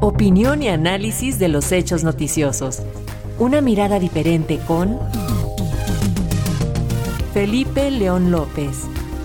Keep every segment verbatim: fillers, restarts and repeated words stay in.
Opinión y análisis de los hechos noticiosos. Una mirada diferente con Felipe León López.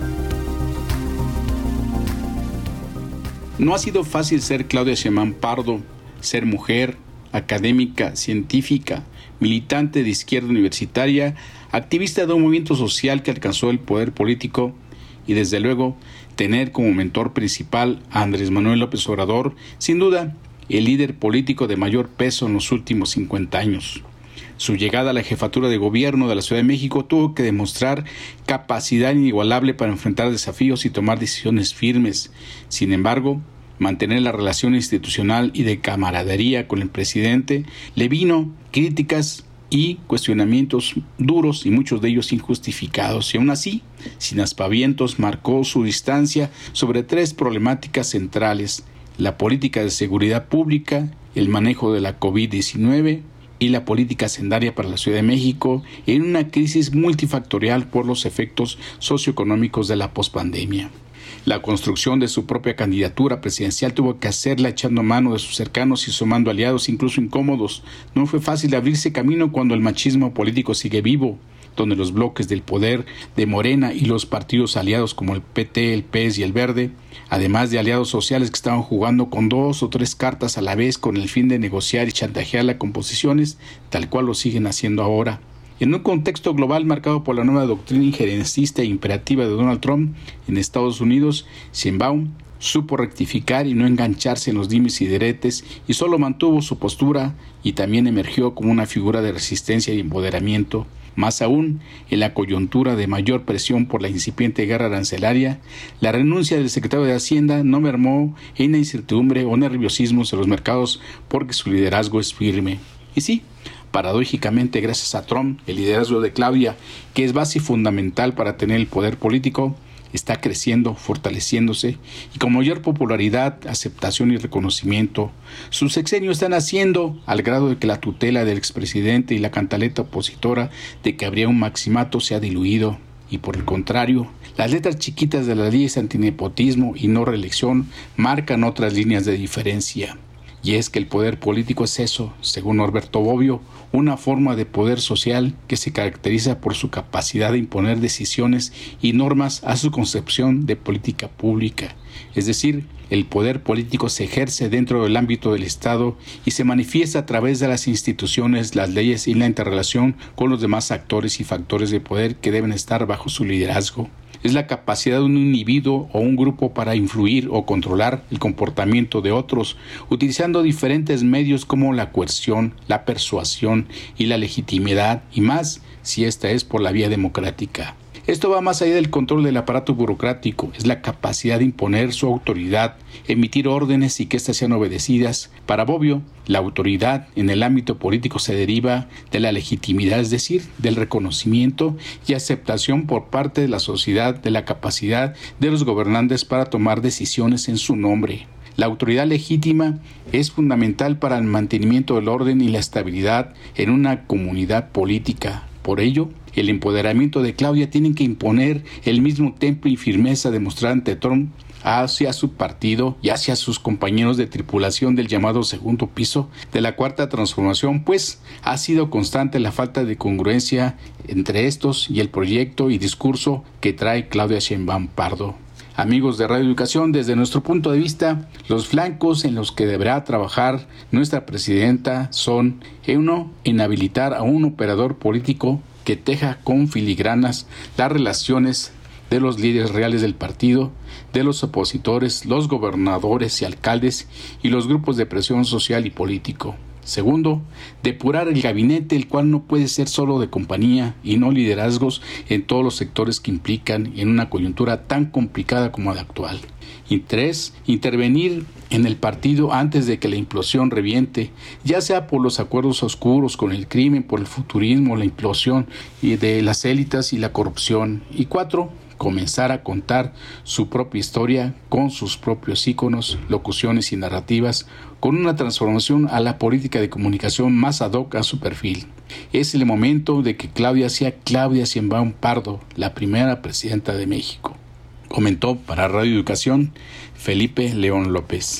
No ha sido fácil ser Claudia Sheinbaum Pardo, ser mujer, académica, científica, militante de izquierda universitaria, activista de un movimiento social que alcanzó el poder político y, desde luego, tener como mentor principal a Andrés Manuel López Obrador, sin duda, el líder político de mayor peso en los últimos cincuenta años. Su llegada a la jefatura de gobierno de la Ciudad de México tuvo que demostrar capacidad inigualable para enfrentar desafíos y tomar decisiones firmes. Sin embargo, mantener la relación institucional y de camaradería con el presidente le vino críticas y cuestionamientos duros y muchos de ellos injustificados. Y aún así, sin aspavientos, marcó su distancia sobre tres problemáticas centrales: la política de seguridad pública, el manejo de la covid diecinueve y la política hacendaria para la Ciudad de México en una crisis multifactorial por los efectos socioeconómicos de la pospandemia. La construcción de su propia candidatura presidencial tuvo que hacerla echando mano de sus cercanos y sumando aliados, incluso incómodos. No fue fácil abrirse camino cuando el machismo político sigue vivo, donde los bloques del poder de Morena y los partidos aliados como el P T, el P E S y el Verde, además de aliados sociales que estaban jugando con dos o tres cartas a la vez con el fin de negociar y chantajear las composiciones, tal cual lo siguen haciendo ahora. En un contexto global marcado por la nueva doctrina injerencista e imperativa de Donald Trump en Estados Unidos, Sheinbaum supo rectificar y no engancharse en los dimes y diretes y solo mantuvo su postura y también emergió como una figura de resistencia y empoderamiento. Más aún, en la coyuntura de mayor presión por la incipiente guerra arancelaria, la renuncia del secretario de Hacienda no mermó en la incertidumbre o nerviosismos en los mercados porque su liderazgo es firme. Y sí, paradójicamente, gracias a Trump, el liderazgo de Claudia, que es base fundamental para tener el poder político, está creciendo, fortaleciéndose y con mayor popularidad, aceptación y reconocimiento. Sus sexenios están haciendo al grado de que la tutela del expresidente y la cantaleta opositora de que habría un maximato se ha diluido. Y por el contrario, las letras chiquitas de las leyes antinepotismo y no reelección marcan otras líneas de diferencia. Y es que el poder político es eso, según Norberto Bobbio, una forma de poder social que se caracteriza por su capacidad de imponer decisiones y normas a su concepción de política pública. Es decir, el poder político se ejerce dentro del ámbito del Estado y se manifiesta a través de las instituciones, las leyes y la interrelación con los demás actores y factores de poder que deben estar bajo su liderazgo. Es la capacidad de un individuo o un grupo para influir o controlar el comportamiento de otros, utilizando diferentes medios como la coerción, la persuasión y la legitimidad, y más si esta es por la vía democrática. Esto va más allá del control del aparato burocrático, es la capacidad de imponer su autoridad, emitir órdenes y que éstas sean obedecidas. Para Bobbio, la autoridad en el ámbito político se deriva de la legitimidad, es decir, del reconocimiento y aceptación por parte de la sociedad de la capacidad de los gobernantes para tomar decisiones en su nombre. La autoridad legítima es fundamental para el mantenimiento del orden y la estabilidad en una comunidad política. Por ello, el empoderamiento de Claudia tiene que imponer el mismo tempo y firmeza demostrada ante Trump hacia su partido y hacia sus compañeros de tripulación del llamado segundo piso de la cuarta transformación, pues ha sido constante la falta de congruencia entre estos y el proyecto y discurso que trae Claudia Sheinbaum Pardo. Amigos de Radio Educación, desde nuestro punto de vista, los flancos en los que deberá trabajar nuestra presidenta son: uno, inhabilitar a un operador político que teja con filigranas las relaciones de los líderes reales del partido, de los opositores, los gobernadores y alcaldes y los grupos de presión social y político. Segundo, depurar el gabinete, el cual no puede ser solo de compañía y no liderazgos en todos los sectores que implican en una coyuntura tan complicada como la actual. Y tres, intervenir en el partido antes de que la implosión reviente, ya sea por los acuerdos oscuros con el crimen, por el futurismo, la implosión de las élites y la corrupción. Y cuatro, comenzar a contar su propia historia con sus propios íconos, locuciones y narrativas, con una transformación a la política de comunicación más ad hoc a su perfil. Es el momento de que Claudia sea Claudia Sheinbaum Pardo, la primera presidenta de México. Comentó para Radio Educación Felipe León López.